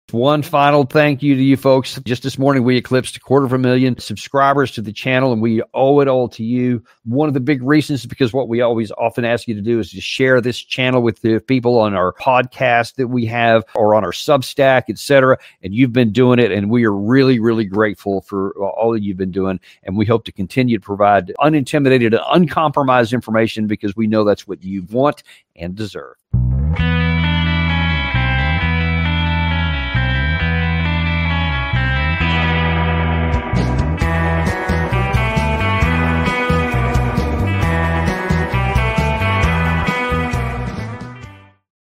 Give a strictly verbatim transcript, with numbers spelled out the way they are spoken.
One final thank you to you folks. Just this morning, we eclipsed a quarter of a million subscribers to the channel, and we owe it all to you. One of the big reasons is because what we always often ask you to do is to share this channel with the people on our podcast that we have or on our Substack, et cetera. And you've been doing it, and we are really, really grateful for all that you've been doing. And we hope to continue to provide unintimidated, uncompromised information because we know that's what you want and deserve.